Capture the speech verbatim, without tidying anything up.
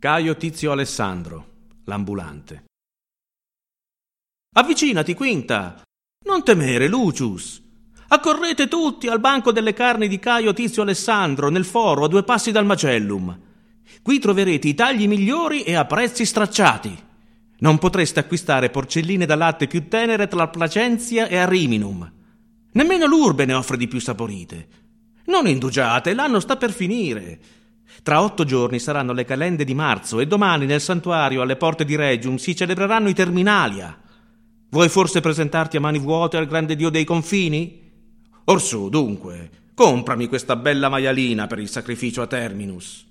Caio Tizio Alessandro, l'ambulante. Avvicinati, Quinta! Non temere, Lucius! Accorrete tutti al banco delle carni di Caio Tizio Alessandro, nel foro, a due passi dal macellum. Qui troverete i tagli migliori e a prezzi stracciati. Non potreste acquistare porcelline da latte più tenere tra Placenzia e Ariminum. Nemmeno l'Urbe ne offre di più saporite. Non indugiate, l'anno sta per finire. Tra otto giorni saranno le calende di marzo e domani nel santuario alle porte di Regium si celebreranno i Terminalia. Vuoi forse presentarti a mani vuote al grande dio dei confini? Orsù, dunque, comprami questa bella maialina per il sacrificio a Terminus.